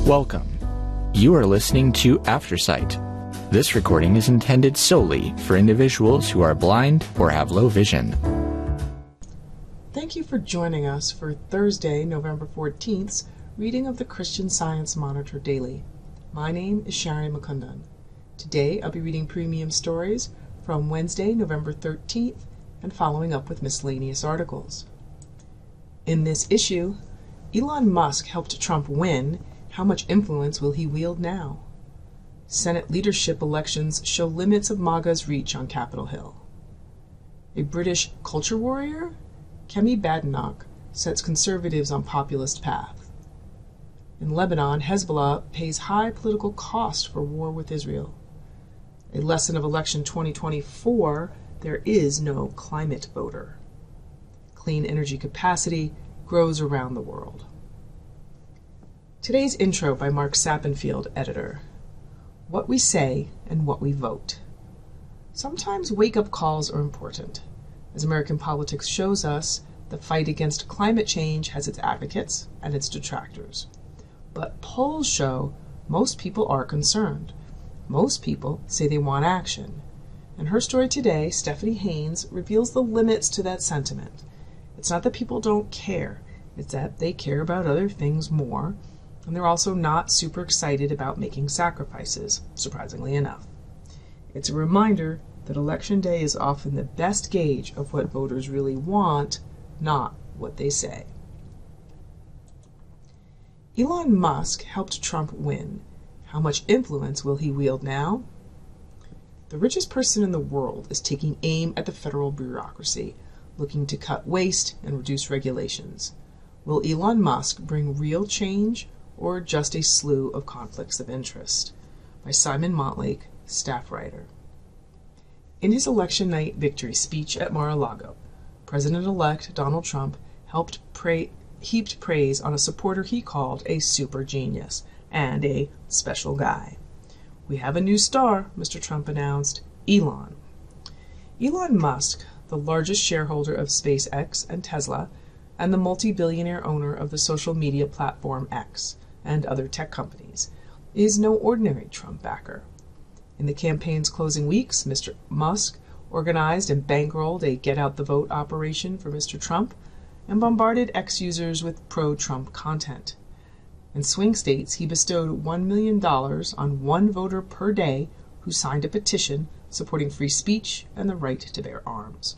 Welcome. You are listening to Aftersight. This recording is intended solely for individuals who are blind or have low vision. Thank you for joining us for Thursday, November 14th's reading of the Christian Science Monitor Daily. My name is Shari Mukundan. Today I'll be reading premium stories from Wednesday, November 13th, and following up with miscellaneous articles. In this issue, Elon Musk helped Trump win. How much influence will he wield now? Senate leadership elections show limits of MAGA's reach on Capitol Hill. A British culture warrior, Kemi Badenoch, sets conservatives on populist path. In Lebanon, Hezbollah pays high political cost for war with Israel. A lesson of election 2024, there is no climate voter. Clean energy capacity grows around the world. Today's intro by Mark Sappenfield, editor. What we say and what we vote. Sometimes wake-up calls are important. As American politics shows us, the fight against climate change has its advocates and its detractors. But polls show most people are concerned. Most people say they want action. In her story today, Stephanie Haynes reveals the limits to that sentiment. It's not that people don't care, it's that they care about other things more, and they're also not super excited about making sacrifices, surprisingly enough. It's a reminder that Election Day is often the best gauge of what voters really want, not what they say. Elon Musk helped Trump win. How much influence will he wield now? The richest person in the world is taking aim at the federal bureaucracy, looking to cut waste and reduce regulations. Will Elon Musk bring real change or just a slew of conflicts of interest? By Simon Montlake, staff writer. In his election night victory speech at Mar-a-Lago, President-elect Donald Trump heaped praise on a supporter he called a super genius and a special guy. "We have a new star," Mr. Trump announced, Elon. Elon Musk, the largest shareholder of SpaceX and Tesla, and the multi-billionaire owner of the social media platform X and other tech companies, is no ordinary Trump backer. In the campaign's closing weeks, Mr. Musk organized and bankrolled a get-out-the-vote operation for Mr. Trump and bombarded X users with pro-Trump content. In swing states, he bestowed $1 million on one voter per day who signed a petition supporting free speech and the right to bear arms.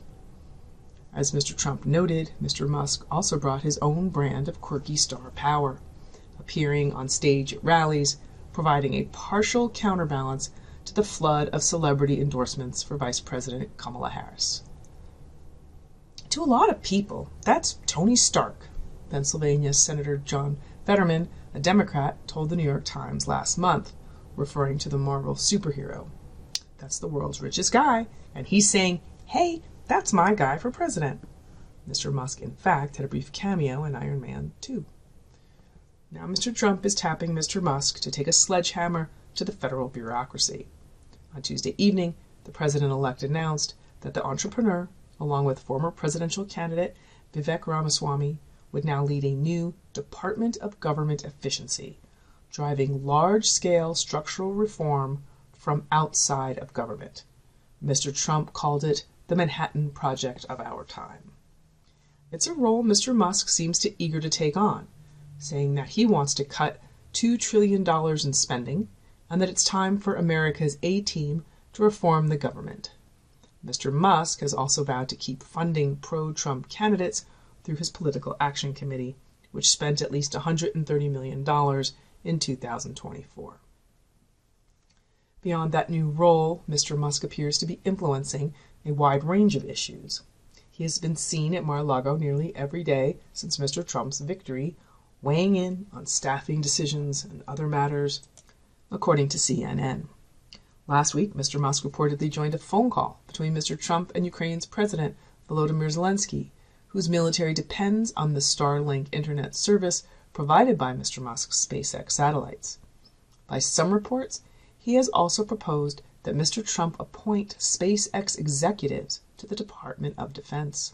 As Mr. Trump noted, Mr. Musk also brought his own brand of quirky star power, appearing on stage at rallies, providing a partial counterbalance to the flood of celebrity endorsements for Vice President Kamala Harris. To a lot of people, that's Tony Stark, Pennsylvania Senator John Fetterman, a Democrat, told the New York Times last month, referring to the Marvel superhero. That's the world's richest guy, and he's saying, "Hey, that's my guy for president." Mr. Musk, in fact, had a brief cameo in Iron Man 2. Now Mr. Trump is tapping Mr. Musk to take a sledgehammer to the federal bureaucracy. On Tuesday evening, the president-elect announced that the entrepreneur, along with former presidential candidate Vivek Ramaswamy, would now lead a new Department of Government Efficiency, driving large-scale structural reform from outside of government. Mr. Trump called it the Manhattan Project of our time. It's a role Mr. Musk seems eager to take on, saying that he wants to cut $2 trillion in spending and that it's time for America's A-team to reform the government. Mr. Musk has also vowed to keep funding pro-Trump candidates through his Political Action Committee, which spent at least $130 million in 2024. Beyond that new role, Mr. Musk appears to be influencing a wide range of issues. He has been seen at Mar-a-Lago nearly every day since Mr. Trump's victory, weighing in on staffing decisions and other matters, according to CNN. Last week, Mr. Musk reportedly joined a phone call between Mr. Trump and Ukraine's President Volodymyr Zelensky, whose military depends on the Starlink internet service provided by Mr. Musk's SpaceX satellites. By some reports, he has also proposed that Mr. Trump appoint SpaceX executives to the Department of Defense.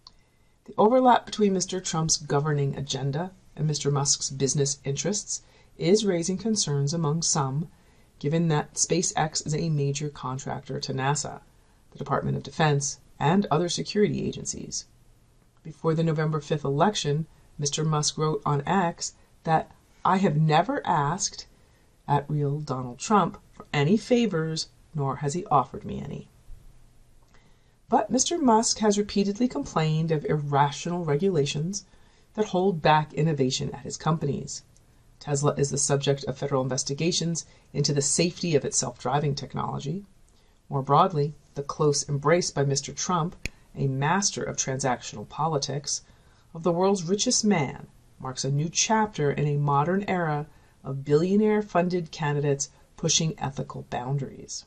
The overlap between Mr. Trump's governing agenda and Mr. Musk's business interests is raising concerns among some, given that SpaceX is a major contractor to NASA, the Department of Defense, and other security agencies. Before the November 5th election, Mr. Musk wrote on X that "I have never asked @real Donald Trump for any favors, nor has he offered me any." But Mr. Musk has repeatedly complained of irrational regulations that hold back innovation at his companies. Tesla is the subject of federal investigations into the safety of its self-driving technology. More broadly, the close embrace by Mr. Trump, a master of transactional politics, of the world's richest man marks a new chapter in a modern era of billionaire-funded candidates pushing ethical boundaries.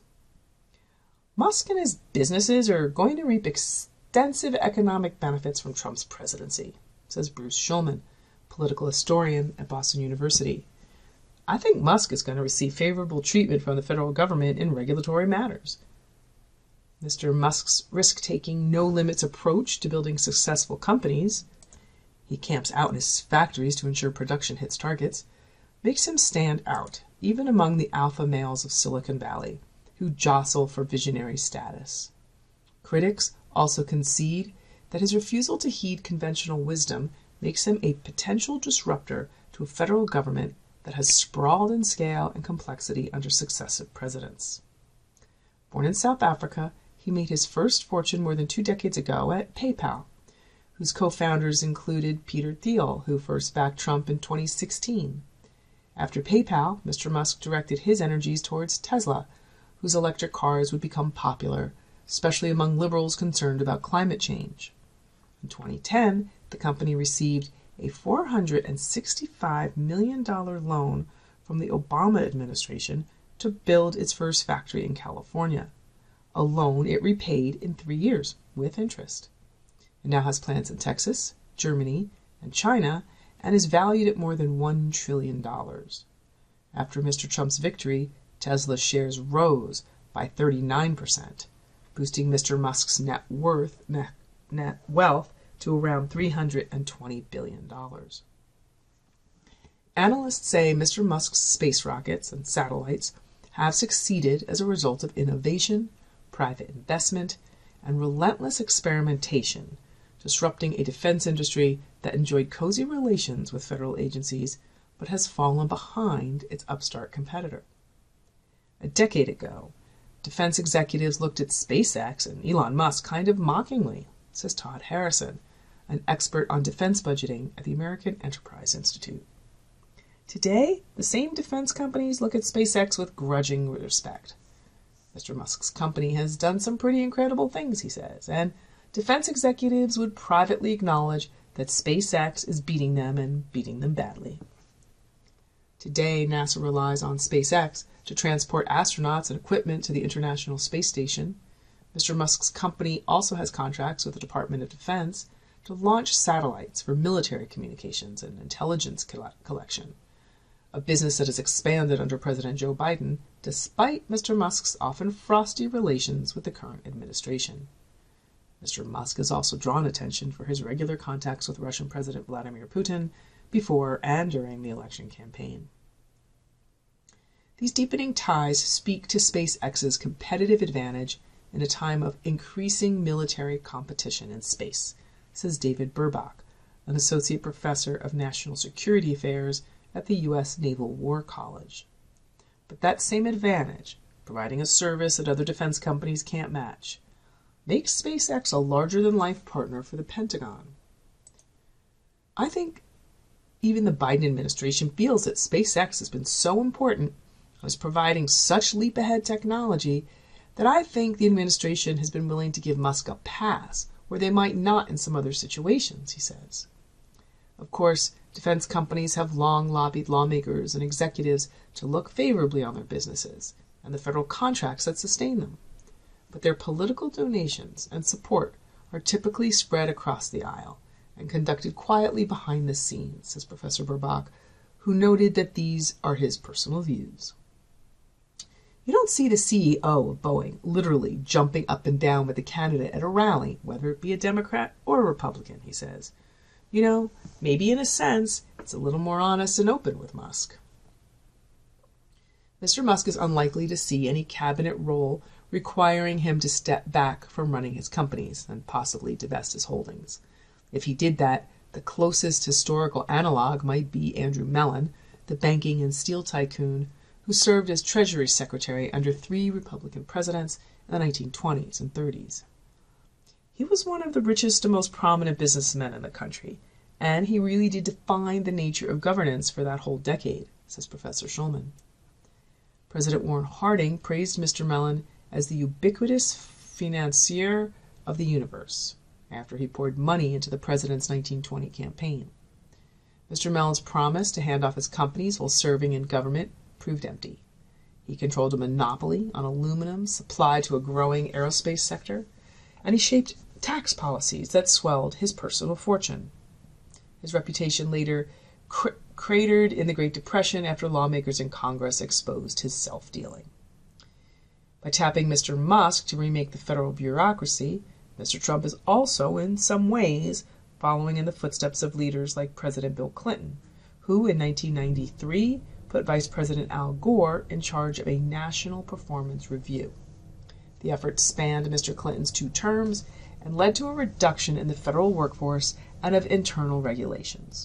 Musk and his businesses are going to reap extensive economic benefits from Trump's presidency, says Bruce Schulman, political historian at Boston University. I think Musk is going to receive favorable treatment from the federal government in regulatory matters. Mr. Musk's risk-taking, no-limits approach to building successful companies — he camps out in his factories to ensure production hits targets — makes him stand out, even among the alpha males of Silicon Valley, who jostle for visionary status. Critics also concede that his refusal to heed conventional wisdom makes him a potential disruptor to a federal government that has sprawled in scale and complexity under successive presidents. Born in South Africa, he made his first fortune more than 2 decades ago at PayPal, whose co-founders included Peter Thiel, who first backed Trump in 2016. After PayPal, Mr. Musk directed his energies towards Tesla, whose electric cars would become popular, especially among liberals concerned about climate change. In 2010, the company received a $465 million loan from the Obama administration to build its first factory in California, a loan it repaid in 3 years with interest. It now has plants in Texas, Germany, and China, and is valued at more than $1 trillion. After Mr. Trump's victory, Tesla's shares rose by 39%, boosting Mr. Musk's net wealth to around $320 billion. Analysts say Mr. Musk's space rockets and satellites have succeeded as a result of innovation, private investment, and relentless experimentation, disrupting a defense industry that enjoyed cozy relations with federal agencies but has fallen behind its upstart competitor. A decade ago, defense executives looked at SpaceX and Elon Musk kind of mockingly, says Todd Harrison, an expert on defense budgeting at the American Enterprise Institute. Today, the same defense companies look at SpaceX with grudging respect. Mr. Musk's company has done some pretty incredible things, he says, and defense executives would privately acknowledge that SpaceX is beating them and beating them badly. Today, NASA relies on SpaceX to transport astronauts and equipment to the International Space Station. Mr. Musk's company also has contracts with the Department of Defense to launch satellites for military communications and intelligence collection, a business that has expanded under President Joe Biden, despite Mr. Musk's often frosty relations with the current administration. Mr. Musk has also drawn attention for his regular contacts with Russian President Vladimir Putin before and during the election campaign. These deepening ties speak to SpaceX's competitive advantage in a time of increasing military competition in space, says David Burbach, an associate professor of national security affairs at the U.S. Naval War College. But that same advantage, providing a service that other defense companies can't match, makes SpaceX a larger-than-life partner for the Pentagon. I think even the Biden administration feels that SpaceX has been so important and is providing such leap-ahead technology that I think the administration has been willing to give Musk a pass where they might not in some other situations, he says. Of course, defense companies have long lobbied lawmakers and executives to look favorably on their businesses and the federal contracts that sustain them. But their political donations and support are typically spread across the aisle and conducted quietly behind the scenes, says Professor Burbach, who noted that these are his personal views. You don't see the CEO of Boeing literally jumping up and down with a candidate at a rally, whether it be a Democrat or a Republican, he says. You know, maybe in a sense, it's a little more honest and open with Musk. Mr. Musk is unlikely to see any cabinet role requiring him to step back from running his companies and possibly divest his holdings. If he did that, the closest historical analog might be Andrew Mellon, the banking and steel tycoon who served as Treasury Secretary under 3 Republican presidents in the 1920s and 30s. He was one of the richest and most prominent businessmen in the country, and he really did define the nature of governance for that whole decade, says Professor Schulman. President Warren Harding praised Mr. Mellon as the ubiquitous financier of the universe after he poured money into the president's 1920 campaign. Mr. Mellon's promise to hand off his companies while serving in government proved empty. He controlled a monopoly on aluminum supplied to a growing aerospace sector, and he shaped tax policies that swelled his personal fortune. His reputation later cratered in the Great Depression after lawmakers in Congress exposed his self-dealing. By tapping Mr. Musk to remake the federal bureaucracy, Mr. Trump is also, in some ways, following in the footsteps of leaders like President Bill Clinton, who in 1993 put Vice President Al Gore in charge of a national performance review. The effort spanned Mr. Clinton's 2 terms and led to a reduction in the federal workforce and of internal regulations.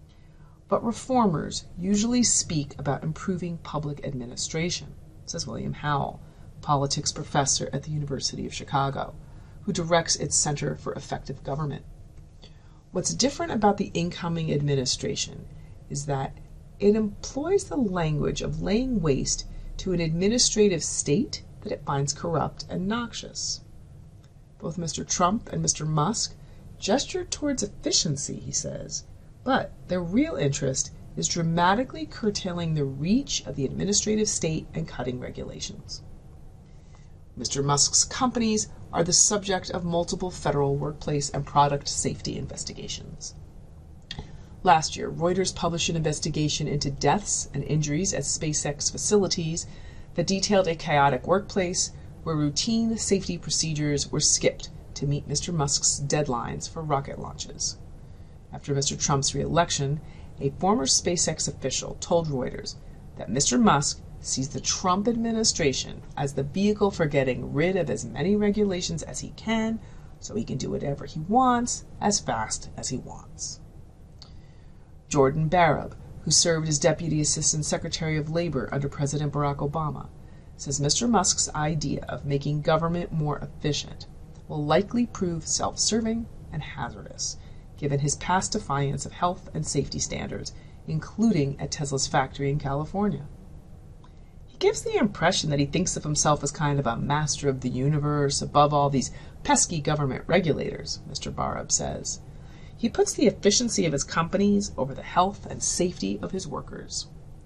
But reformers usually speak about improving public administration, says William Howell, politics professor at the University of Chicago, who directs its Center for Effective Government. What's different about the incoming administration is that it employs the language of laying waste to an administrative state that it finds corrupt and noxious. Both Mr. Trump and Mr. Musk gesture towards efficiency, he says, but their real interest is dramatically curtailing the reach of the administrative state and cutting regulations. Mr. Musk's companies are the subject of multiple federal workplace and product safety investigations. Last year, Reuters published an investigation into deaths and injuries at SpaceX facilities that detailed a chaotic workplace where routine safety procedures were skipped to meet Mr. Musk's deadlines for rocket launches. After Mr. Trump's re-election, a former SpaceX official told Reuters that Mr. Musk sees the Trump administration as the vehicle for getting rid of as many regulations as he can so he can do whatever he wants as fast as he wants. Jordan Barab, who served as Deputy Assistant Secretary of Labor under President Barack Obama, says Mr. Musk's idea of making government more efficient will likely prove self-serving and hazardous, given his past defiance of health and safety standards, including at Tesla's factory in California. He gives the impression that he thinks of himself as kind of a master of the universe above all these pesky government regulators, Mr. Barab says. He puts the efficiency of his companies over the health and safety of his workers.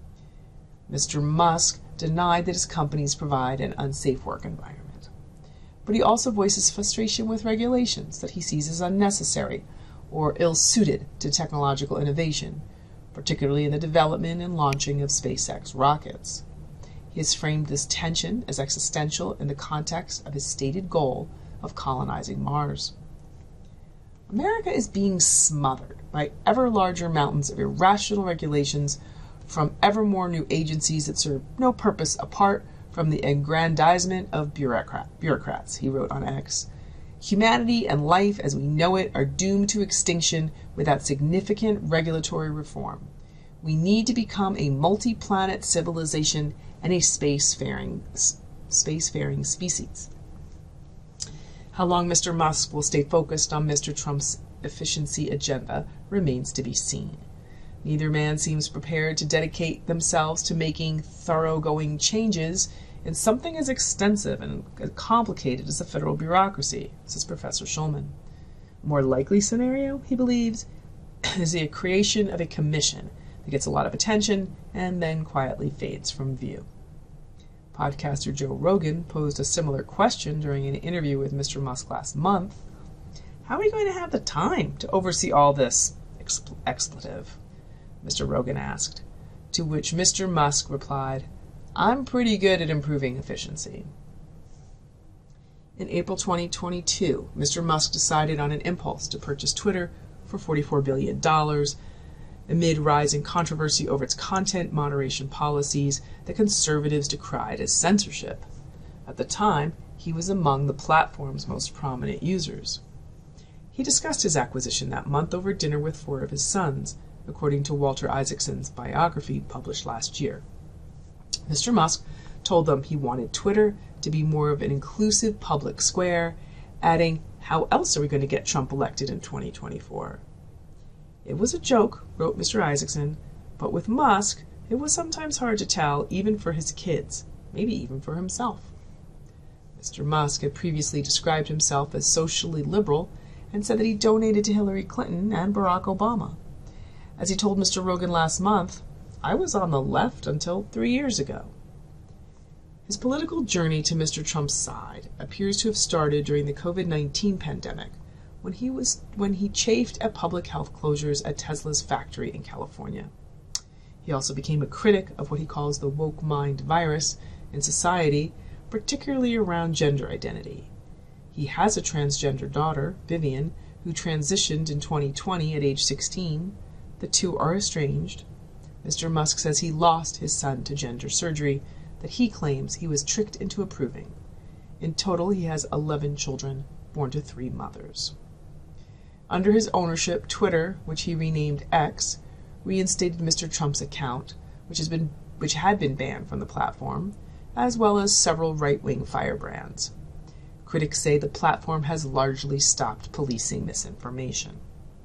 Mr. Musk denied that his companies provide an unsafe work environment. But he also voices frustration with regulations that he sees as unnecessary or ill-suited to technological innovation, particularly in the development and launching of SpaceX rockets. He has framed this tension as existential in the context of his stated goal of colonizing Mars. America is being smothered by ever larger mountains of irrational regulations from ever more new agencies that serve no purpose apart from the aggrandizement of bureaucrats, he wrote on X. Humanity and life as we know it are doomed to extinction without significant regulatory reform. We need to become a multi-planet civilization and a spacefaring species. How long Mr. Musk will stay focused on Mr. Trump's efficiency agenda remains to be seen. Neither man seems prepared to dedicate themselves to making thoroughgoing changes in something as extensive and complicated as the federal bureaucracy, says Professor Schulman. A more likely scenario, he believes, is the creation of a commission that gets a lot of attention and then quietly fades from view. Podcaster Joe Rogan posed a similar question during an interview with Mr. Musk last month. How are we going to have the time to oversee all this expletive? Mr. Rogan asked, to which Mr. Musk replied, I'm pretty good at improving efficiency. In April 2022, Mr. Musk decided on an impulse to purchase Twitter for $44 billion, amid rising controversy over its content moderation policies that conservatives decried as censorship. At the time, he was among the platform's most prominent users. He discussed his acquisition that month over dinner with 4 of his sons, according to Walter Isaacson's biography published last year. Mr. Musk told them he wanted Twitter to be more of an inclusive public square, adding, "How else are we going to get Trump elected in 2024? It was a joke, wrote Mr. Isaacson, but with Musk, it was sometimes hard to tell, even for his kids, maybe even for himself. Mr. Musk had previously described himself as socially liberal and said that he donated to Hillary Clinton and Barack Obama. As he told Mr. Rogan last month, "I was on the left until 3 years ago." His political journey to Mr. Trump's side appears to have started during the COVID-19 pandemic, when he chafed at public health closures at Tesla's factory in California. He also became a critic of what he calls the woke mind virus in society, particularly around gender identity. He has a transgender daughter, Vivian, who transitioned in 2020 at age 16. The two are estranged. Mr. Musk says he lost his son to gender surgery that he claims he was tricked into approving. In total, he has 11 children, born to 3 mothers. Under his ownership, Twitter, which he renamed X, reinstated Mr. Trump's account, which had been banned from the platform, as well as several right-wing firebrands. Critics say the platform has largely stopped policing misinformation.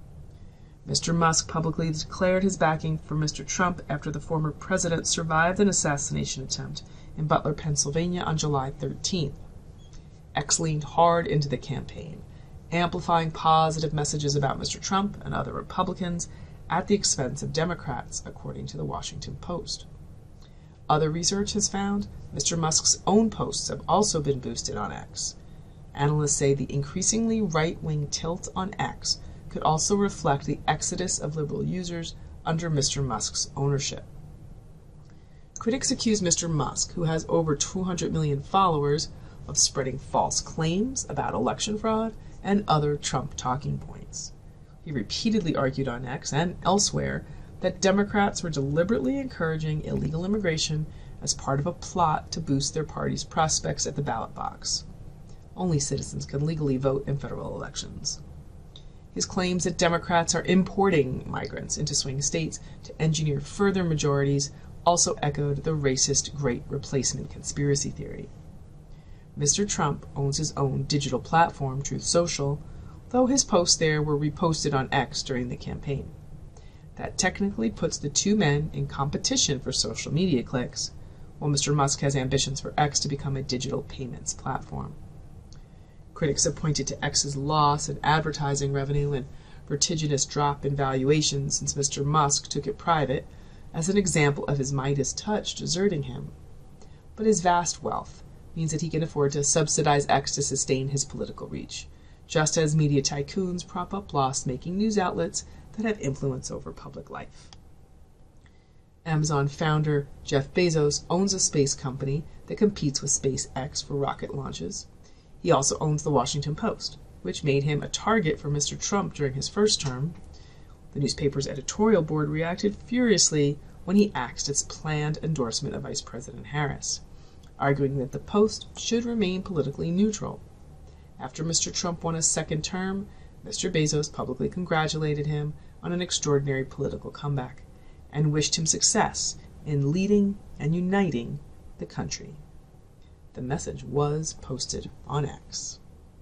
Mr. Musk publicly declared his backing for Mr. Trump after the former president survived an assassination attempt in Butler, Pennsylvania on July 13th. X leaned hard into the campaign, amplifying positive messages about Mr. Trump and other Republicans at the expense of Democrats, according to the Washington Post. Other research has found Mr. Musk's own posts have also been boosted on X. Analysts say the increasingly right-wing tilt on X could also reflect the exodus of liberal users under Mr. Musk's ownership. Critics accuse Mr. Musk, who has over 200 million followers, of spreading false claims about election fraud and other Trump talking points. He repeatedly argued on X and elsewhere that Democrats were deliberately encouraging illegal immigration as part of a plot to boost their party's prospects at the ballot box. Only citizens can legally vote in federal elections. His claims that Democrats are importing migrants into swing states to engineer further majorities also echoed the racist Great Replacement conspiracy theory. Mr. Trump owns his own digital platform, Truth Social, though his posts there were reposted on X during the campaign. That technically puts the two men in competition for social media clicks, while Mr. Musk has ambitions for X to become a digital payments platform. Critics have pointed to X's loss in advertising revenue and vertiginous drop in valuation since Mr. Musk took it private as an example of his Midas touch deserting him. But his vast wealth means that he can afford to subsidize X to sustain his political reach, just as media tycoons prop up loss-making news outlets that have influence over public life. Amazon founder Jeff Bezos owns a space company that competes with SpaceX for rocket launches. He also owns the Washington Post, which made him a target for Mr. Trump during his first term. The newspaper's editorial board reacted furiously when he axed its planned endorsement of Vice President Harris, arguing that the Post should remain politically neutral. After Mr. Trump won a second term, Mr. Bezos publicly congratulated him on an extraordinary political comeback and wished him success in leading and uniting the country. The message was posted on X.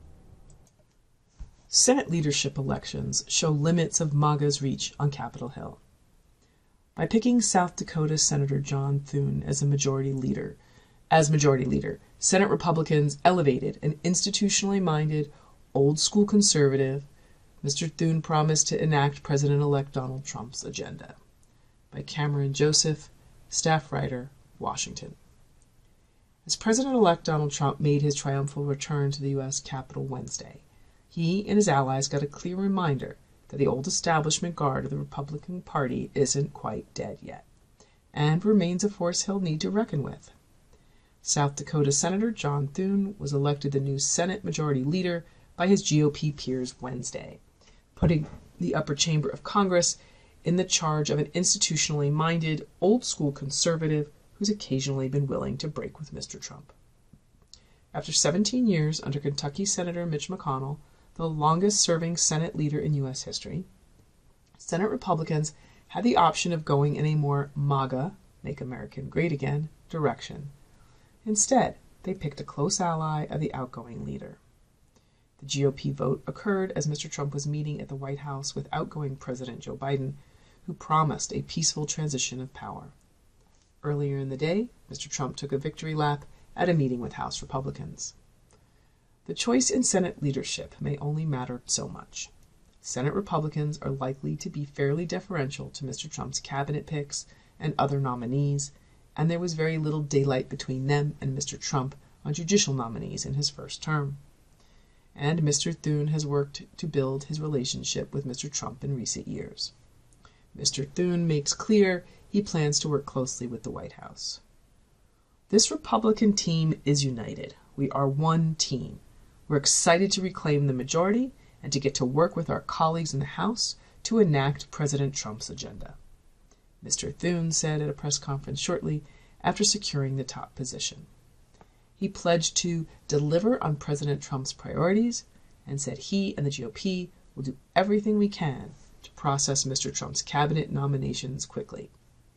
Senate leadership elections show limits of MAGA's reach on Capitol Hill. By picking South Dakota Senator John Thune as majority leader, Senate Republicans elevated an institutionally minded, old-school conservative. Mr. Thune promised to enact President-elect Donald Trump's agenda. By Cameron Joseph, staff writer, Washington. As President-elect Donald Trump made his triumphal return to the U.S. Capitol Wednesday, he and his allies got a clear reminder that the old establishment guard of the Republican Party isn't quite dead yet, and remains a force he'll need to reckon with. South Dakota Senator John Thune was elected the new Senate Majority Leader by his GOP peers Wednesday, putting the upper chamber of Congress in the charge of an institutionally minded, old-school conservative who's occasionally been willing to break with Mr. Trump. After 17 years under Kentucky Senator Mitch McConnell, the longest-serving Senate leader in U.S. history, Senate Republicans had the option of going in a more MAGA, Make America Great Again, direction. Instead, they picked a close ally of the outgoing leader. The GOP vote occurred as Mr. Trump was meeting at the White House with outgoing President Joe Biden, who promised a peaceful transition of power. Earlier in the day, Mr. Trump took a victory lap at a meeting with House Republicans. The choice in Senate leadership may only matter so much. Senate Republicans are likely to be fairly deferential to Mr. Trump's cabinet picks and other nominees, and there was very little daylight between them and Mr. Trump on judicial nominees in his first term. And Mr. Thune has worked to build his relationship with Mr. Trump in recent years. Mr. Thune makes clear he plans to work closely with the White House. This Republican team is united. We are one team. We're excited to reclaim the majority and to get to work with our colleagues in the House to enact President Trump's agenda, Mr. Thune said at a press conference shortly after securing the top position. He pledged to deliver on President Trump's priorities and said he and the GOP will do everything we can to process Mr. Trump's cabinet nominations quickly.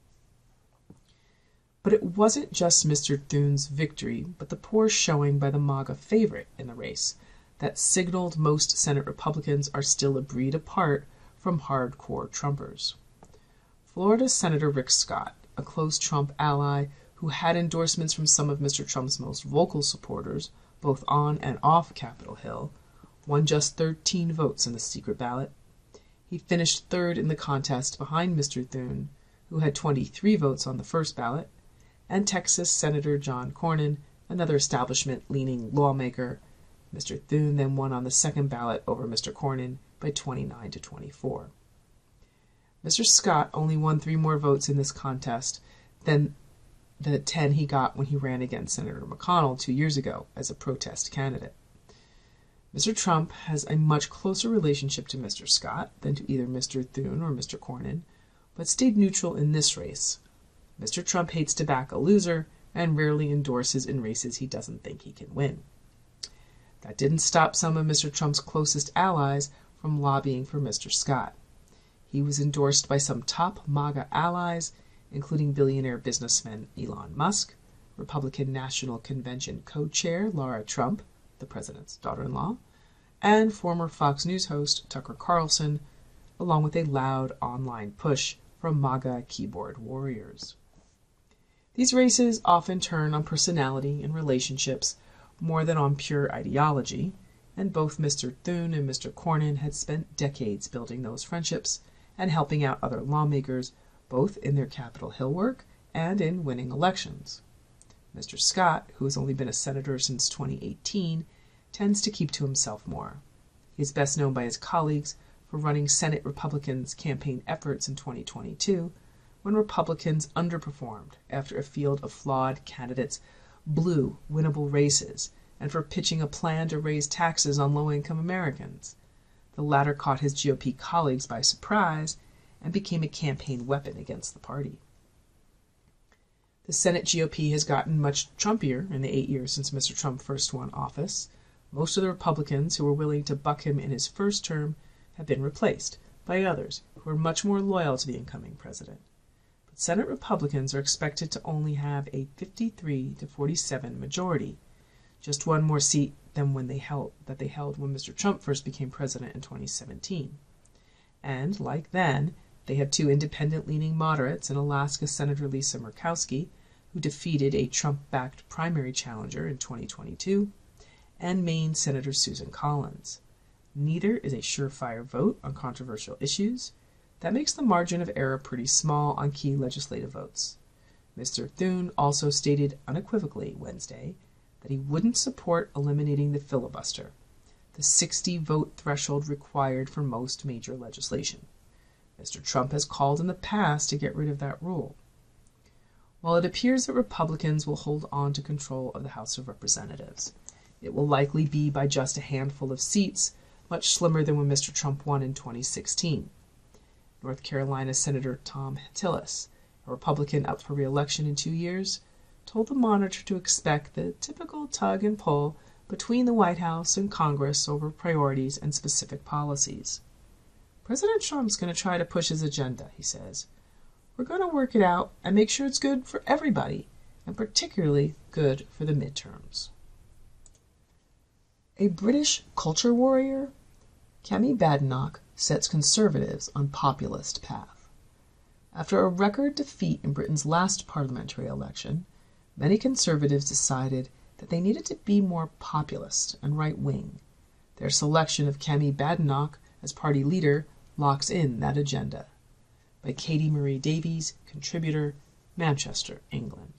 But it wasn't just Mr. Thune's victory, but the poor showing by the MAGA favorite in the race that signaled most Senate Republicans are still a breed apart from hardcore Trumpers. Florida Senator Rick Scott, a close Trump ally who had endorsements from some of Mr. Trump's most vocal supporters, both on and off Capitol Hill, won just 13 votes in the secret ballot. He finished third in the contest behind Mr. Thune, who had 23 votes on the first ballot, and Texas Senator John Cornyn, another establishment-leaning lawmaker. Mr. Thune then won on the second ballot over Mr. Cornyn by 29 to 24. Mr. Scott only won 3 more votes in this contest than the 10 he got when he ran against Senator McConnell 2 years ago as a protest candidate. Mr. Trump has a much closer relationship to Mr. Scott than to either Mr. Thune or Mr. Cornyn, but stayed neutral in this race. Mr. Trump hates to back a loser and rarely endorses in races he doesn't think he can win. That didn't stop some of Mr. Trump's closest allies from lobbying for Mr. Scott. He was endorsed by some top MAGA allies, including billionaire businessman Elon Musk, Republican National Convention co-chair Laura Trump, the president's daughter-in-law, and former Fox News host Tucker Carlson, along with a loud online push from MAGA keyboard warriors. These races often turn on personality and relationships more than on pure ideology, and both Mr. Thune and Mr. Cornyn had spent decades building those friendships and helping out other lawmakers, both in their Capitol Hill work and in winning elections. Mr. Scott, who has only been a senator since 2018, tends to keep to himself more. He is best known by his colleagues for running Senate Republicans' campaign efforts in 2022, when Republicans underperformed after a field of flawed candidates blew winnable races, and for pitching a plan to raise taxes on low-income Americans. The latter caught his GOP colleagues by surprise and became a campaign weapon against the party. The Senate GOP has gotten much Trumpier in the 8 years since Mr. Trump first won office. Most of the Republicans who were willing to buck him in his first term have been replaced by others who are much more loyal to the incoming president. But Senate Republicans are expected to only have a 53 to 47 majority, just one more seat than they held when Mr. Trump first became president in 2017. And, like then, they have 2 independent-leaning moderates in Alaska Senator Lisa Murkowski, who defeated a Trump-backed primary challenger in 2022, and Maine Senator Susan Collins. Neither is a surefire vote on controversial issues. That makes the margin of error pretty small on key legislative votes. Mr. Thune also stated unequivocally Wednesday that he wouldn't support eliminating the filibuster, the 60-vote threshold required for most major legislation. Mr. Trump has called in the past to get rid of that rule. While it appears that Republicans will hold on to control of the House of Representatives, it will likely be by just a handful of seats, much slimmer than when Mr. Trump won in 2016. North Carolina Senator Thom Tillis, a Republican up for re-election in 2 years, told the Monitor to expect the typical tug and pull between the White House and Congress over priorities and specific policies. President Trump's going to try to push his agenda, he says. We're going to work it out and make sure it's good for everybody, and particularly good for the midterms. A British culture warrior, Kemi Badenoch sets Conservatives on populist path. After a record defeat in Britain's last parliamentary election, many Conservatives decided that they needed to be more populist and right-wing. Their selection of Kemi Badenoch as party leader locks in that agenda. By Katie Marie Davies, contributor, Manchester, England.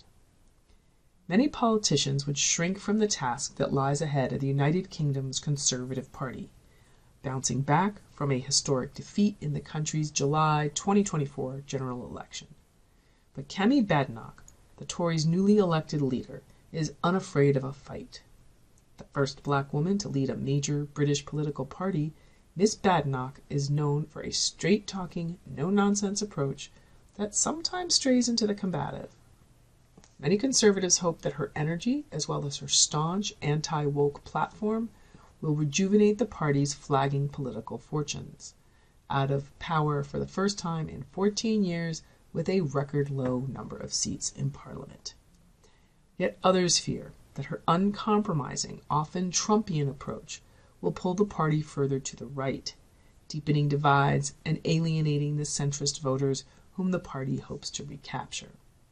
Many politicians would shrink from the task that lies ahead of the United Kingdom's Conservative Party, bouncing back from a historic defeat in the country's July 2024 general election. But Kemi Badenoch, the Tories' newly elected leader, is unafraid of a fight. The first black woman to lead a major British political party, Miss Badenoch is known for a straight-talking, no-nonsense approach that sometimes strays into the combative. Many Conservatives hope that her energy, as well as her staunch anti-woke platform, will rejuvenate the party's flagging political fortunes, out of power for the first time in 14 years with a record low number of seats in Parliament. Yet others fear that her uncompromising, often Trumpian approach will pull the party further to the right, deepening divides and alienating the centrist voters whom the party hopes to recapture.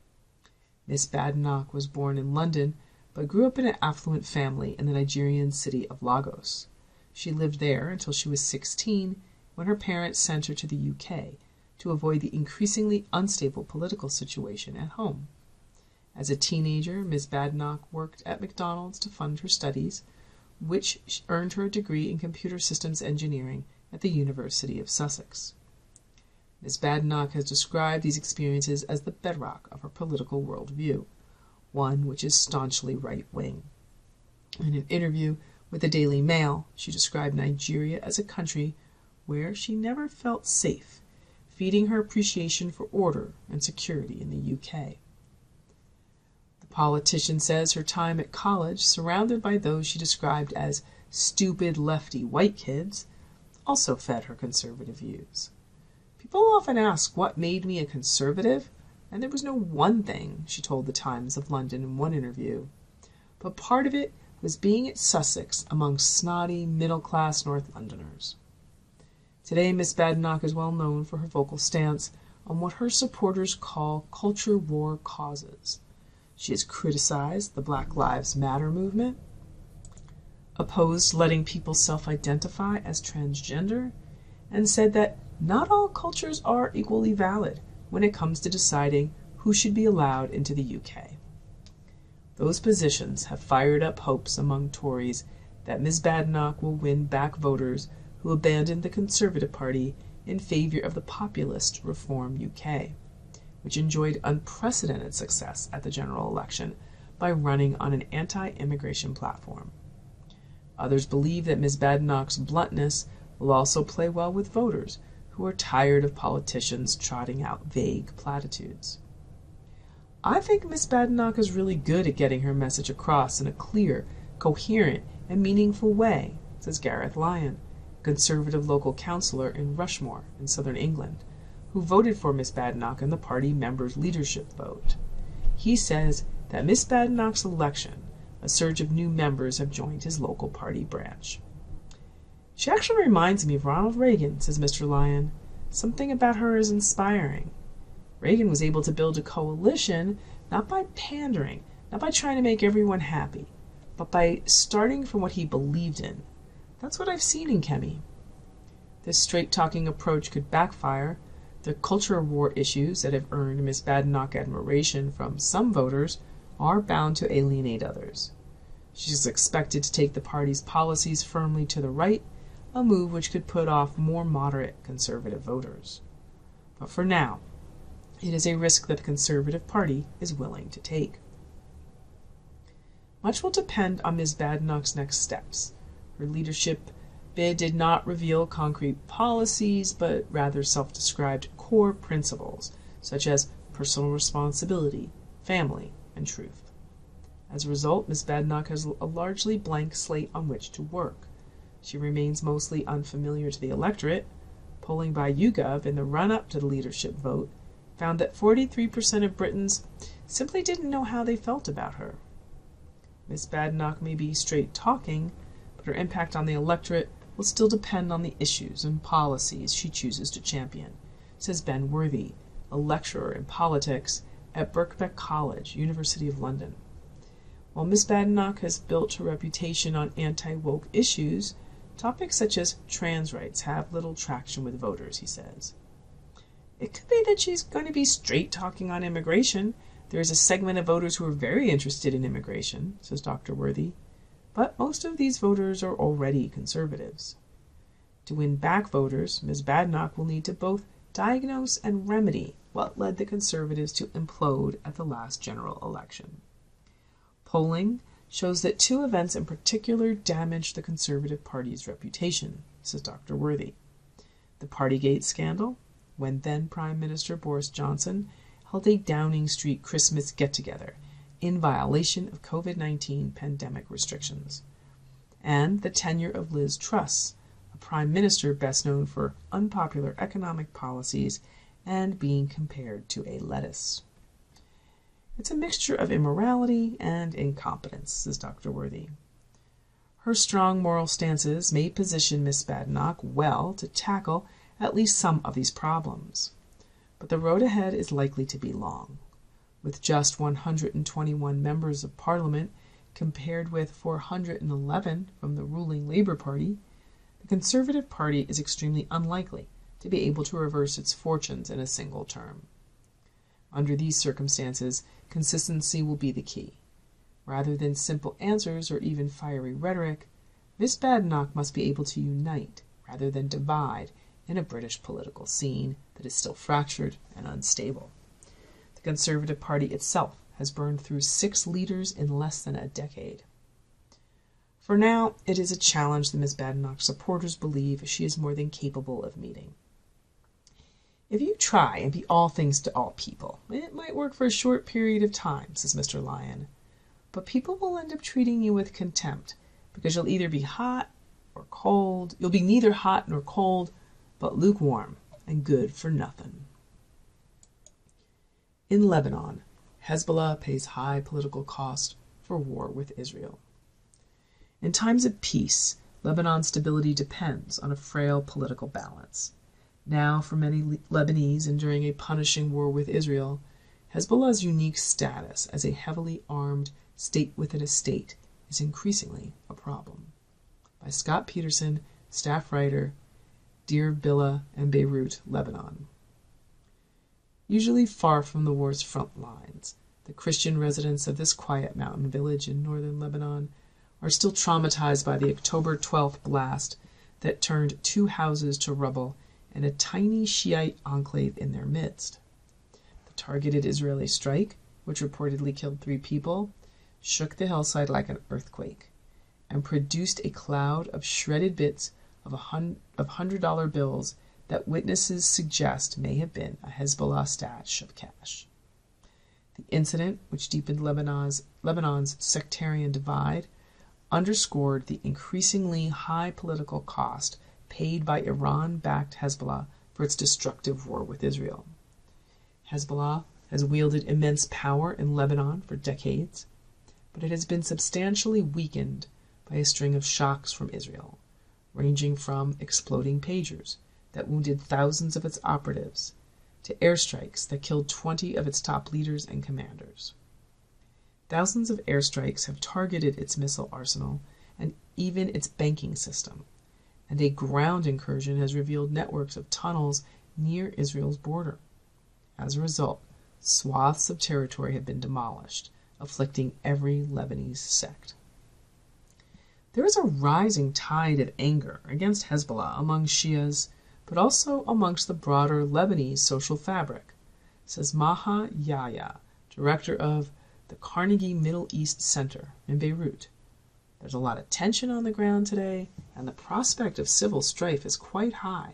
Miss Badenoch was born in London, but grew up in an affluent family in the Nigerian city of Lagos. She lived there until she was 16, when her parents sent her to the UK to avoid the increasingly unstable political situation at home. As a teenager, Miss Badenoch worked at McDonald's to fund her studies, which earned her a degree in computer systems engineering at the University of Sussex. Miss Badenoch has described these experiences as the bedrock of her political worldview, one which is staunchly right-wing. In an interview with the Daily Mail, she described Nigeria as a country where she never felt safe, feeding her appreciation for order and security in the UK. The politician says her time at college, surrounded by those she described as stupid lefty white kids, also fed her conservative views. People often ask what made me a conservative, and there was no one thing, she told the Times of London in one interview. But part of it was being at Sussex among snotty, middle-class North Londoners. Today, Miss Badenoch is well known for her vocal stance on what her supporters call culture war causes. She has criticized the Black Lives Matter movement, opposed letting people self-identify as transgender, and said that not all cultures are equally valid when it comes to deciding who should be allowed into the UK. Those positions have fired up hopes among Tories that Ms. Badenoch will win back voters who abandoned the Conservative Party in favour of the populist Reform UK, which enjoyed unprecedented success at the general election by running on an anti-immigration platform. Others believe that Ms. Badenoch's bluntness will also play well with voters who are tired of politicians trotting out vague platitudes. I think Miss Badenoch is really good at getting her message across in a clear, coherent, and meaningful way, says Gareth Lyon, a Conservative local councillor in Rushmore in southern England, who voted for Miss Badenoch in the party members' leadership vote. He says that Miss Badenoch's election, a surge of new members have joined his local party branch. She actually reminds me of Ronald Reagan, says Mr. Lyon. Something about her is inspiring. Reagan was able to build a coalition not by pandering, not by trying to make everyone happy, but by starting from what he believed in. That's what I've seen in Kemi. This straight-talking approach could backfire. The culture war issues that have earned Miss Badenoch admiration from some voters are bound to alienate others. She is expected to take the party's policies firmly to the right, a move which could put off more moderate Conservative voters. But for now, it is a risk that the Conservative Party is willing to take. Much will depend on Ms. Badenoch's next steps. Her leadership BID did not reveal concrete policies, but rather self-described core principles, such as personal responsibility, family, and truth. As a result, Ms. Badenoch has a largely blank slate on which to work. She remains mostly unfamiliar to the electorate. Polling by YouGov in the run-up to the leadership vote found that 43% of Britons simply didn't know how they felt about her. Ms. Badenoch may be straight-talking, but her impact on the electorate will still depend on the issues and policies she chooses to champion, says Ben Worthy, a lecturer in politics at Birkbeck College, University of London. While Ms. Badenoch has built her reputation on anti-woke issues, topics such as trans rights have little traction with voters, he says. It could be that she's going to be straight-talking on immigration. There is a segment of voters who are very interested in immigration, says Dr. Worthy, but most of these voters are already conservatives. To win back voters, Ms. Badenoch will need to both diagnose and remedy what led the Conservatives to implode at the last general election. Polling shows that two events in particular damaged the Conservative Party's reputation, says Dr. Worthy. The Partygate scandal, when then Prime Minister Boris Johnson held a Downing Street Christmas get-together in violation of COVID-19 pandemic restrictions, and the tenure of Liz Truss, a prime minister best known for unpopular economic policies and being compared to a lettuce. It's a mixture of immorality and incompetence, says Dr. Worthy. Her strong moral stances may position Miss Badenoch well to tackle at least some of these problems, but the road ahead is likely to be long. With just 121 members of Parliament compared with 411 from the ruling Labour Party, the Conservative Party is extremely unlikely to be able to reverse its fortunes in a single term. Under these circumstances, consistency will be the key. Rather than simple answers or even fiery rhetoric, Miss Badenoch must be able to unite rather than divide in a British political scene that is still fractured and unstable. The Conservative Party itself has burned through 6 leaders in less than a decade. For now, it is a challenge that Ms. Badenoch's supporters believe she is more than capable of meeting. If you try and be all things to all people, it might work for a short period of time, says Mr. Lyon, but people will end up treating you with contempt because you'll either be hot or cold. You'll be neither hot nor cold, but lukewarm and good for nothing. In Lebanon, Hezbollah pays high political cost for war with Israel. In times of peace, Lebanon's stability depends on a frail political balance. Now, for many Lebanese enduring a punishing war with Israel, Hezbollah's unique status as a heavily armed state within a state is increasingly a problem. By Scott Peterson, staff writer, Deir Billah and Beirut, Lebanon. Usually far from the war's front lines, the Christian residents of this quiet mountain village in northern Lebanon are still traumatized by the October 12th blast that turned 2 houses to rubble and a tiny Shiite enclave in their midst. The targeted Israeli strike, which reportedly killed 3 people, shook the hillside like an earthquake and produced a cloud of shredded bits of $100 bills that witnesses suggest may have been a Hezbollah stash of cash. The incident, which deepened Lebanon's sectarian divide, underscored the increasingly high political cost paid by Iran-backed Hezbollah for its destructive war with Israel. Hezbollah has wielded immense power in Lebanon for decades, but it has been substantially weakened by a string of shocks from Israel, ranging from exploding pagers that wounded thousands of its operatives to airstrikes that killed 20 of its top leaders and commanders. Thousands of airstrikes have targeted its missile arsenal and even its banking system, and a ground incursion has revealed networks of tunnels near Israel's border. As a result, swaths of territory have been demolished, afflicting every Lebanese sect. There is a rising tide of anger against Hezbollah among Shias, but also amongst the broader Lebanese social fabric, says Maha Yahya, director of the Carnegie Middle East Center in Beirut. There's a lot of tension on the ground today, and the prospect of civil strife is quite high.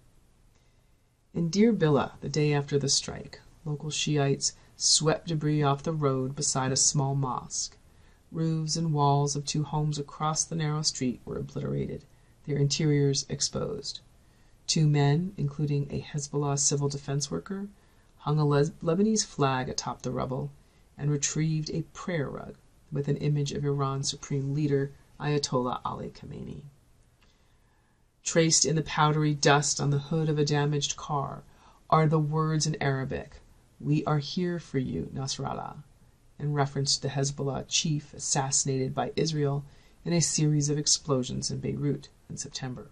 In Deir Billah, the day after the strike, local Shiites swept debris off the road beside a small mosque. Roofs and walls of 2 homes across the narrow street were obliterated, their interiors exposed. 2 men, including a Hezbollah civil defense worker, hung a Lebanese flag atop the rubble and retrieved a prayer rug with an image of Iran's supreme leader, Ayatollah Ali Khamenei. Traced in the powdery dust on the hood of a damaged car are the words in Arabic, "We are here for you, Nasrallah," in reference to the Hezbollah chief assassinated by Israel in a series of explosions in Beirut in September.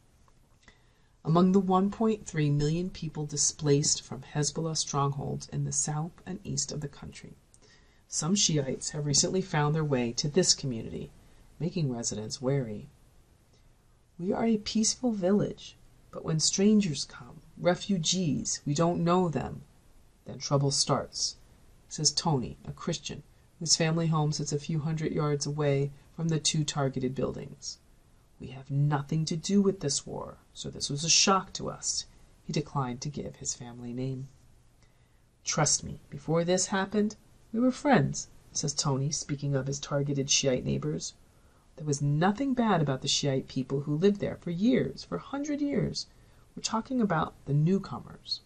Among the 1.3 million people displaced from Hezbollah strongholds in the south and east of the country, some Shiites have recently found their way to this community, making residents wary. "We are a peaceful village, but when strangers come, refugees, we don't know them, then trouble starts," says Tony, a Christian, whose family home sits a few hundred yards away from the 2 targeted buildings. "We have nothing to do with this war, so this was a shock to us." He declined to give his family name. "Trust me, before this happened, we were friends," says Tony, speaking of his targeted Shiite neighbors. "There was nothing bad about the Shiite people who lived there for years, for 100 years. We're talking about the newcomers."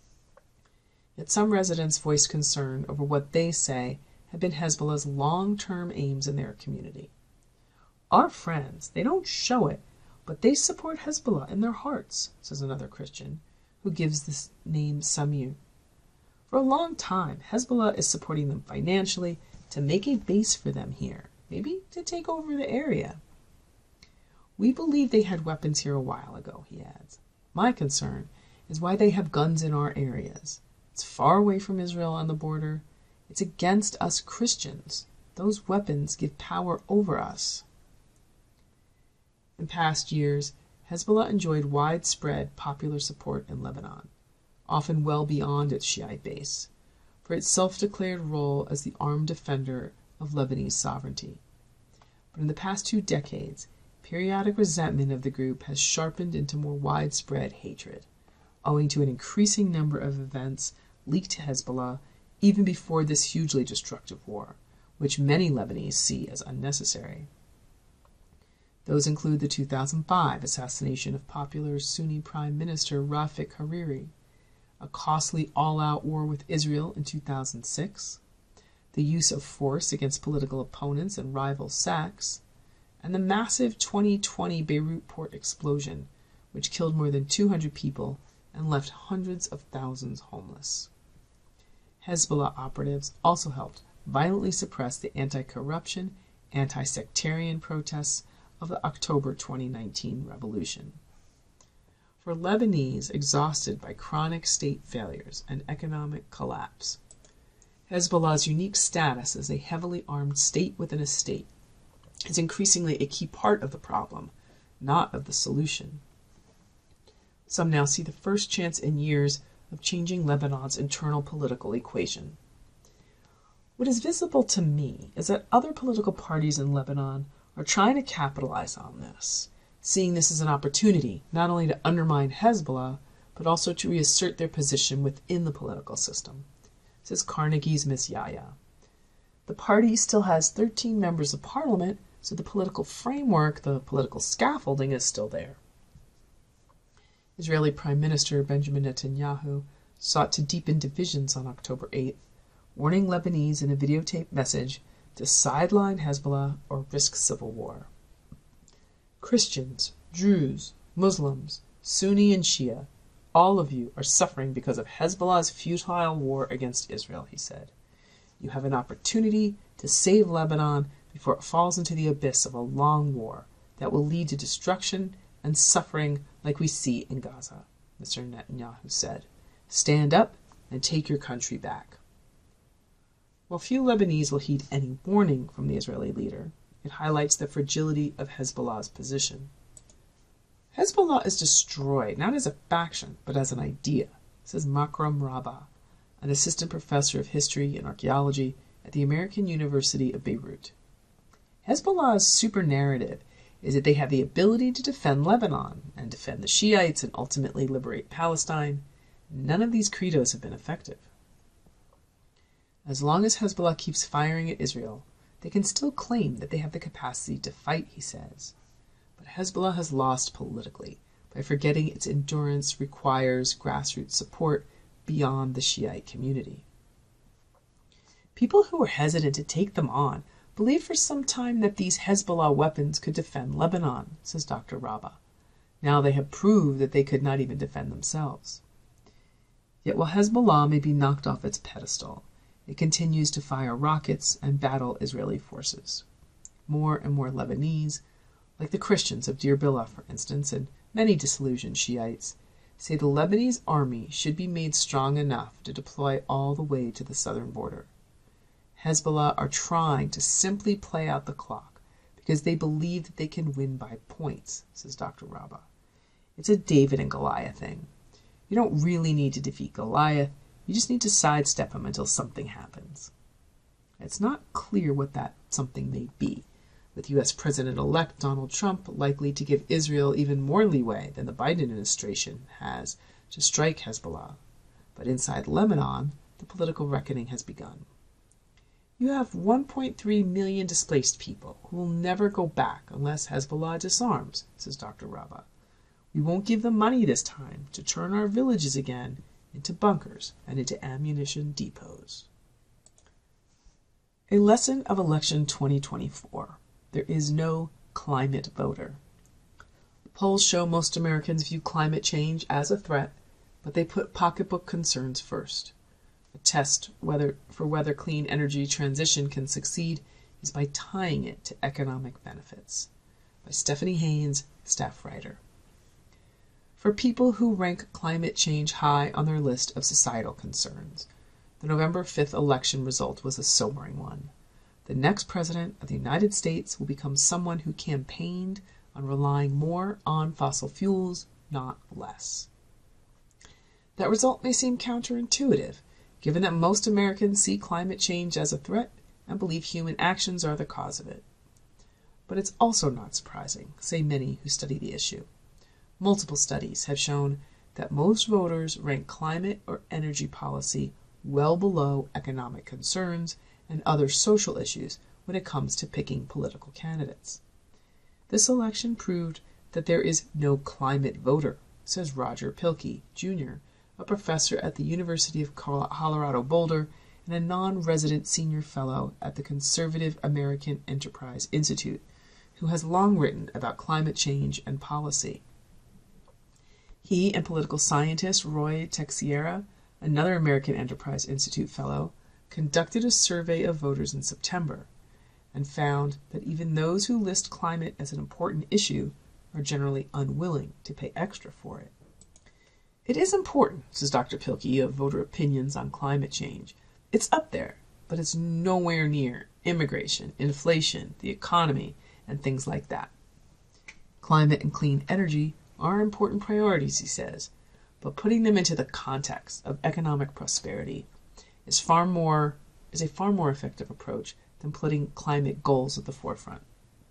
Yet some residents voice concern over what they say have been Hezbollah's long-term aims in their community. "Our friends, they don't show it, but they support Hezbollah in their hearts," says another Christian, who gives the name Samir. "For a long time, Hezbollah is supporting them financially to make a base for them here, maybe to take over the area. We believe they had weapons here a while ago," he adds. "My concern is why they have guns in our areas. It's far away from Israel on the border. It's against us Christians. Those weapons give power over us." In past years, Hezbollah enjoyed widespread popular support in Lebanon, often well beyond its Shiite base, for its self-declared role as the armed defender of Lebanese sovereignty. But in the past 2 decades, periodic resentment of the group has sharpened into more widespread hatred, owing to an increasing number of events leaked to Hezbollah even before this hugely destructive war, which many Lebanese see as unnecessary. Those include the 2005 assassination of popular Sunni Prime Minister Rafik Hariri, a costly all-out war with Israel in 2006, the use of force against political opponents and rival sects, and the massive 2020 Beirut port explosion, which killed more than 200 people and left hundreds of thousands homeless. Hezbollah operatives also helped violently suppress the anti-corruption, anti-sectarian protests of the October 2019 revolution. For Lebanese exhausted by chronic state failures and economic collapse, Hezbollah's unique status as a heavily armed state within a state is increasingly a key part of the problem, not of the solution. Some now see the first chance in years of changing Lebanon's internal political equation. What is visible to me is that other political parties in Lebanon are trying to capitalize on this, seeing this as an opportunity not only to undermine Hezbollah, but also to reassert their position within the political system, says Carnegie's Miss Yahya. The party still has 13 members of parliament, so the political framework, the political scaffolding is still there. Israeli Prime Minister Benjamin Netanyahu sought to deepen divisions on October 8th, warning Lebanese in a videotaped message to sideline Hezbollah or risk civil war. Christians, Druze, Muslims, Sunni and Shia, all of you are suffering because of Hezbollah's futile war against Israel, he said. You have an opportunity to save Lebanon before it falls into the abyss of a long war that will lead to destruction and suffering like we see in Gaza, Mr. Netanyahu said. Stand up and take your country back. While few Lebanese will heed any warning from the Israeli leader, it highlights the fragility of Hezbollah's position. Hezbollah is destroyed not as a faction, but as an idea, says Makram Rabah, an assistant professor of history and archaeology at the American University of Beirut. Hezbollah's super narrative is that they have the ability to defend Lebanon and defend the Shiites and ultimately liberate Palestine. None of these credos have been effective. As long as Hezbollah keeps firing at Israel, they can still claim that they have the capacity to fight, he says. But Hezbollah has lost politically by forgetting its endurance requires grassroots support beyond the Shiite community. People who were hesitant to take them on believed for some time that these Hezbollah weapons could defend Lebanon, says Dr. Rabba. Now they have proved that they could not even defend themselves. Yet while Hezbollah may be knocked off its pedestal, it continues to fire rockets and battle Israeli forces. More and more Lebanese, like the Christians of Deir Billah, for instance, and many disillusioned Shiites, say the Lebanese army should be made strong enough to deploy all the way to the southern border. Hezbollah are trying to simply play out the clock because they believe that they can win by points, says Dr. Rabba. It's a David and Goliath thing. You don't really need to defeat Goliath, you just need to sidestep him until something happens. It's not clear what that something may be, with U.S. President-elect Donald Trump likely to give Israel even more leeway than the Biden administration has to strike Hezbollah. But inside Lebanon, the political reckoning has begun. You have 1.3 million displaced people who will never go back unless Hezbollah disarms, says Dr. Rabba. We won't give them money this time to turn our villages again into bunkers and into ammunition depots. A lesson of election 2024. There is no climate voter. Polls show most Americans view climate change as a threat, but they put pocketbook concerns first. A test for whether clean energy transition can succeed is by tying it to economic benefits. By Stephanie Haynes, staff writer. For people who rank climate change high on their list of societal concerns, the November 5th election result was a sobering one. The next president of the United States will become someone who campaigned on relying more on fossil fuels, not less. That result may seem counterintuitive, given that most Americans see climate change as a threat and believe human actions are the cause of it. But it's also not surprising, say many who study the issue. Multiple studies have shown that most voters rank climate or energy policy well below economic concerns and other social issues when it comes to picking political candidates. This election proved that there is no climate voter, says Roger Pilkey, Jr., a professor at the University of Colorado Boulder and a non-resident senior fellow at the Conservative American Enterprise Institute, who has long written about climate change and policy. He and political scientist Roy Teixeira, another American Enterprise Institute fellow, conducted a survey of voters in September and found that even those who list climate as an important issue are generally unwilling to pay extra for it. It is important, says Dr. Pilkey of Voter Opinions on Climate Change. It's up there, but it's nowhere near immigration, inflation, the economy, and things like that. Climate and clean energy are important priorities, he says, but putting them into the context of economic prosperity is a far more effective approach than putting climate goals at the forefront.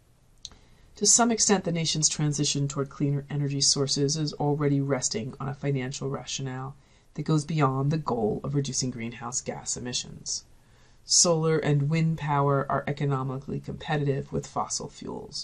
To some extent, the nation's transition toward cleaner energy sources is already resting on a financial rationale that goes beyond the goal of reducing greenhouse gas emissions. Solar and wind power are economically competitive with fossil fuels.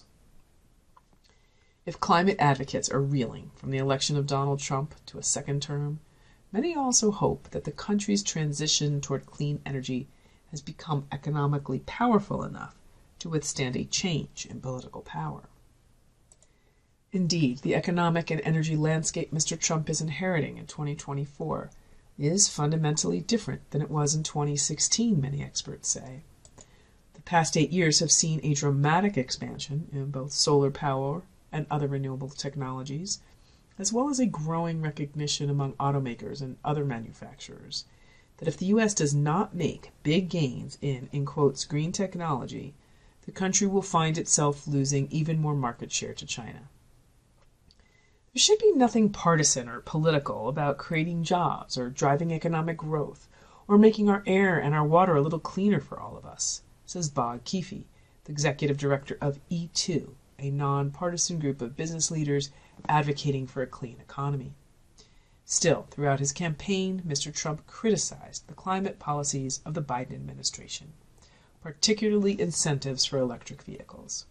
If climate advocates are reeling from the election of Donald Trump to a second term, many also hope that the country's transition toward clean energy has become economically powerful enough to withstand a change in political power. Indeed, the economic and energy landscape Mr. Trump is inheriting in 2024 is fundamentally different than it was in 2016, many experts say. The past 8 years have seen a dramatic expansion in both solar power and other renewable technologies, as well as a growing recognition among automakers and other manufacturers that if the U.S. does not make big gains in quotes, green technology, the country will find itself losing even more market share to China. There should be nothing partisan or political about creating jobs or driving economic growth or making our air and our water a little cleaner for all of us, says Bob Keefe, the executive director of E2, a nonpartisan group of business leaders advocating for a clean economy. Still, throughout his campaign, Mr. Trump criticized the climate policies of the Biden administration, particularly incentives for electric vehicles.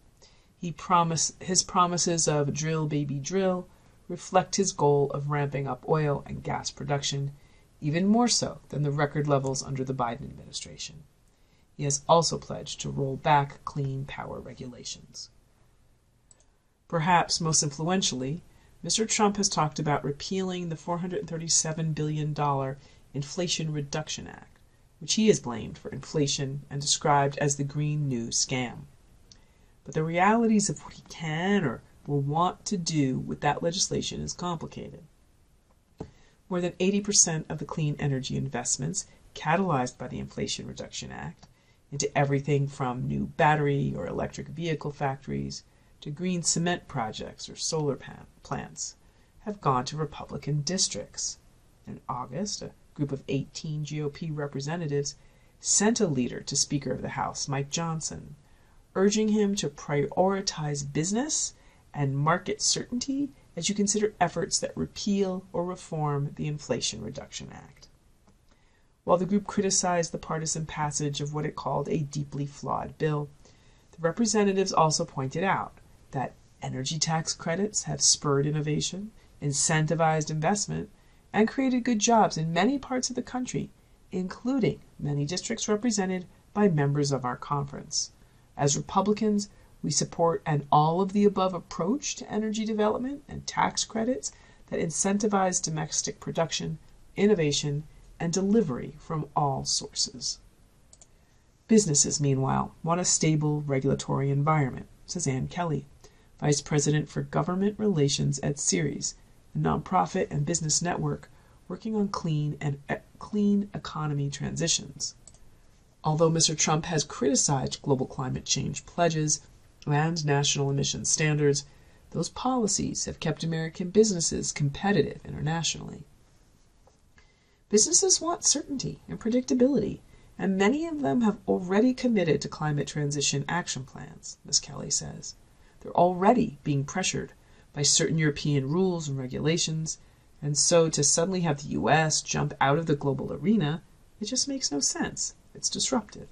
His promises of drill baby drill reflect his goal of ramping up oil and gas production, even more so than the record levels under the Biden administration. He has also pledged to roll back clean power regulations. Perhaps most influentially, Mr. Trump has talked about repealing the $437 billion Inflation Reduction Act, which he has blamed for inflation and described as the Green New Scam. But the realities of what he can or will want to do with that legislation is complicated. More than 80% of the clean energy investments catalyzed by the Inflation Reduction Act, into everything from new battery or electric vehicle factories to green cement projects or solar plants, have gone to Republican districts. In August, a group of 18 GOP representatives sent a letter to Speaker of the House, Mike Johnson, urging him to prioritize business and market certainty as you consider efforts that repeal or reform the Inflation Reduction Act. While the group criticized the partisan passage of what it called a deeply flawed bill, the representatives also pointed out that energy tax credits have spurred innovation, incentivized investment, and created good jobs in many parts of the country, including many districts represented by members of our conference. As Republicans, we support an all-of-the-above approach to energy development and tax credits that incentivize domestic production, innovation, and delivery from all sources. Businesses, meanwhile, want a stable regulatory environment, says Ann Kelly, Vice President for Government Relations at Ceres, a nonprofit and business network working on clean economy transitions. Although Mr. Trump has criticized global climate change pledges and national emission standards, those policies have kept American businesses competitive internationally. Businesses want certainty and predictability, and many of them have already committed to climate transition action plans, Ms. Kelly says. They're already being pressured by certain European rules and regulations, and so to suddenly have the U.S. jump out of the global arena, it just makes no sense. It's disruptive.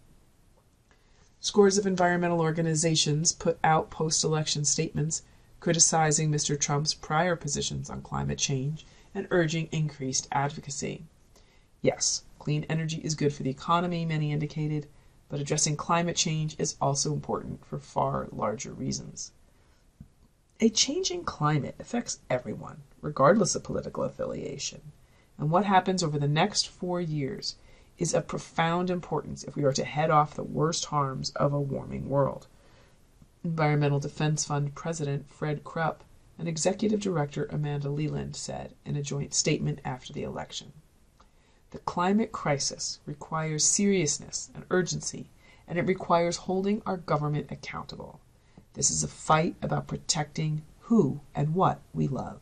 Scores of environmental organizations put out post-election statements criticizing Mr. Trump's prior positions on climate change and urging increased advocacy. Yes, clean energy is good for the economy, many indicated, but addressing climate change is also important for far larger reasons. A changing climate affects everyone, regardless of political affiliation, and what happens over the next 4 years is of profound importance if we are to head off the worst harms of a warming world. Environmental Defense Fund President Fred Krupp and Executive Director Amanda Leland said in a joint statement after the election. The climate crisis requires seriousness and urgency, and it requires holding our government accountable. This is a fight about protecting who and what we love.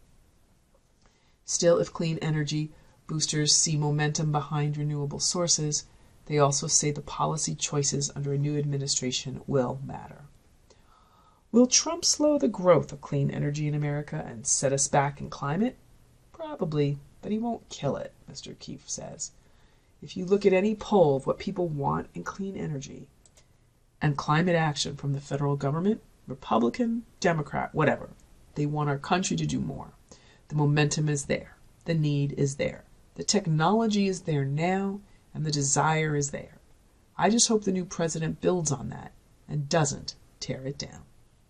Still, if clean energy boosters see momentum behind renewable sources, they also say the policy choices under a new administration will matter. Will Trump slow the growth of clean energy in America and set us back in climate? Probably, but he won't kill it, Mr. Keefe says. If you look at any poll of what people want in clean energy and climate action from the federal government, Republican, Democrat, whatever, they want our country to do more. The momentum is there. The need is there. The technology is there now, and the desire is there. I just hope the new president builds on that and doesn't tear it down.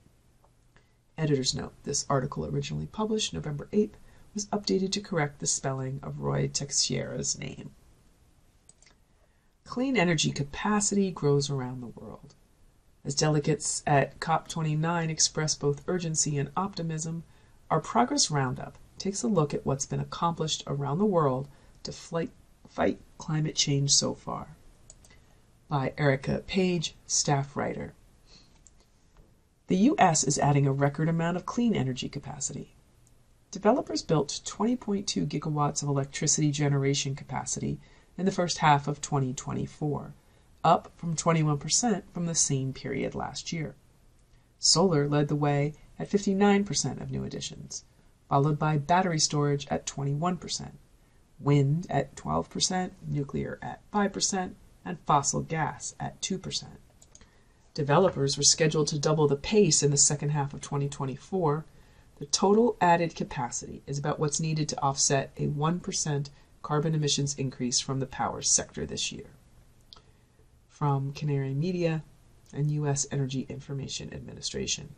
Editor's note: this article, originally published November 8th, was updated to correct the spelling of Roy Teixeira's name. Clean energy capacity grows around the world. As delegates at COP29 express both urgency and optimism, our Progress Roundup takes a look at what's been accomplished around the world to fight climate change so far. By Erica Page, staff writer. The U.S. is adding a record amount of clean energy capacity. Developers built 20.2 gigawatts of electricity generation capacity in the first half of 2024, up from 21% from the same period last year. Solar led the way at 59% of new additions, followed by battery storage at 21%, wind at 12%, nuclear at 5%, and fossil gas at 2%. Developers were scheduled to double the pace in the second half of 2024. The total added capacity is about what's needed to offset a 1% carbon emissions increase from the power sector this year. From Canary Media and U.S. Energy Information Administration.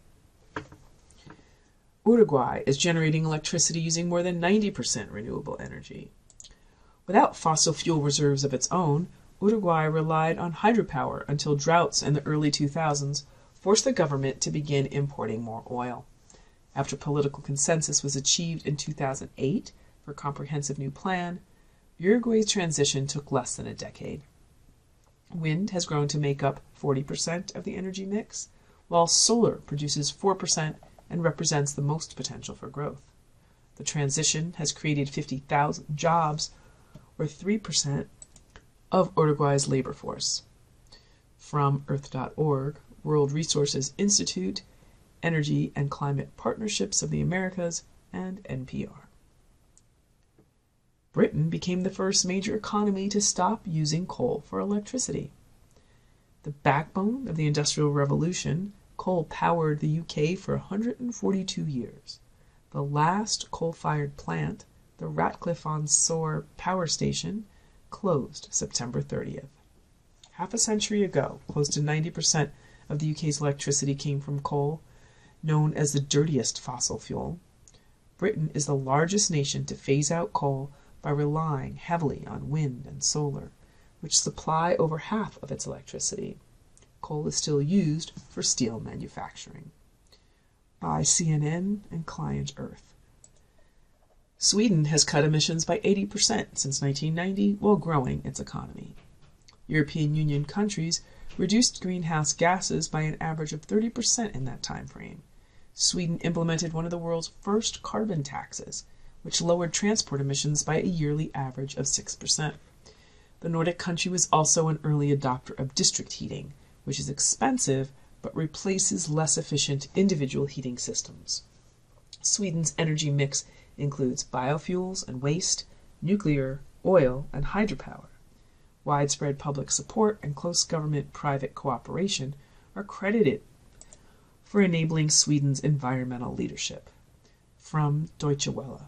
Uruguay is generating electricity using more than 90% renewable energy. Without fossil fuel reserves of its own, Uruguay relied on hydropower until droughts in the early 2000s forced the government to begin importing more oil. After political consensus was achieved in 2008 for a comprehensive new plan, Uruguay's transition took less than a decade. Wind has grown to make up 40% of the energy mix, while solar produces 4% and represents the most potential for growth. The transition has created 50,000 jobs, or 3% of Uruguay's labor force. From Earth.org, World Resources Institute, Energy and Climate Partnerships of the Americas, and NPR. Britain became the first major economy to stop using coal for electricity. The backbone of the Industrial Revolution, coal powered the UK for 142 years. The last coal-fired plant, the Ratcliffe-on-Soar Power Station, closed September 30th. Half a century ago, close to 90% of the UK's electricity came from coal, known as the dirtiest fossil fuel. Britain is the largest nation to phase out coal by relying heavily on wind and solar, which supply over half of its electricity. Coal is still used for steel manufacturing. By CNN and Client Earth. Sweden has cut emissions by 80% since 1990 while growing its economy. European Union countries reduced greenhouse gases by an average of 30% in that time frame. Sweden implemented one of the world's first carbon taxes, which lowered transport emissions by a yearly average of 6%. The Nordic country was also an early adopter of district heating, which is expensive but replaces less efficient individual heating systems. Sweden's energy mix includes biofuels and waste, nuclear, oil, and hydropower. Widespread public support and close government-private cooperation are credited for enabling Sweden's environmental leadership. From Deutsche Welle.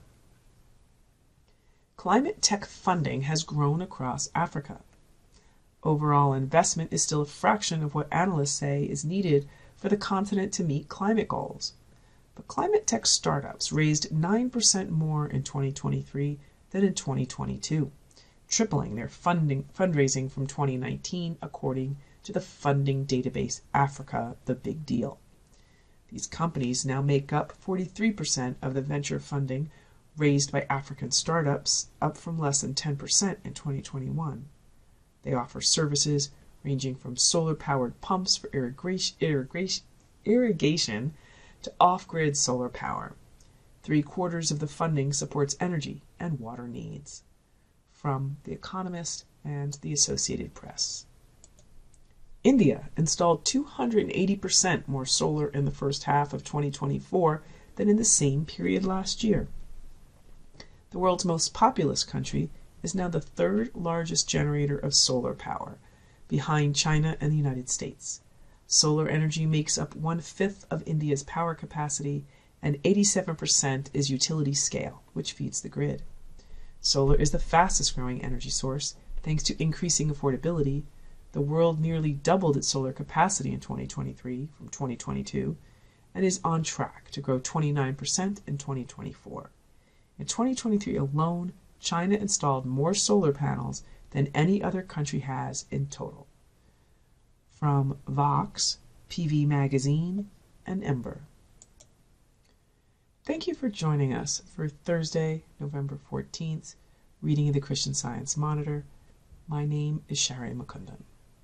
Climate tech funding has grown across Africa. Overall investment is still a fraction of what analysts say is needed for the continent to meet climate goals. But climate tech startups raised 9% more in 2023 than in 2022, tripling their fundraising from 2019, according to the funding database Africa, the Big Deal. These companies now make up 43% of the venture funding raised by African startups, up from less than 10% in 2021. They offer services ranging from solar-powered pumps for irrigation to off-grid solar power. 3/4 of the funding supports energy and water needs. From The Economist and the Associated Press. India installed 280% more solar in the first half of 2024 than in the same period last year. The world's most populous country is now the third largest generator of solar power, behind China and the United States. Solar energy makes up 1/5 of India's power capacity, and 87% is utility scale, which feeds the grid. Solar is the fastest growing energy source, thanks to increasing affordability. The world nearly doubled its solar capacity in 2023 from 2022, and is on track to grow 29% in 2024. In 2023 alone, China installed more solar panels than any other country has in total. From Vox, PV Magazine, and Ember. Thank you for joining us for Thursday, November 14th, reading of the Christian Science Monitor. My name is Shari Mukundan.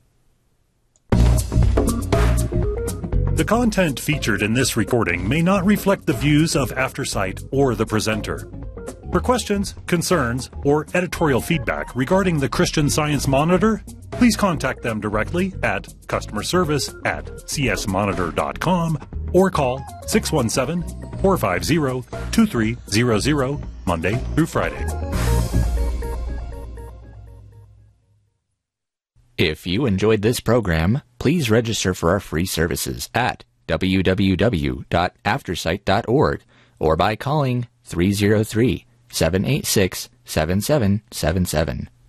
The content featured in this recording may not reflect the views of AfterSight or the presenter. For questions, concerns, or editorial feedback regarding the Christian Science Monitor, please contact them directly at customerservice@csmonitor.com or call 617-450-2300 Monday through Friday. If you enjoyed this program, please register for our free services at www.aftersight.org or by calling 303-786-7777.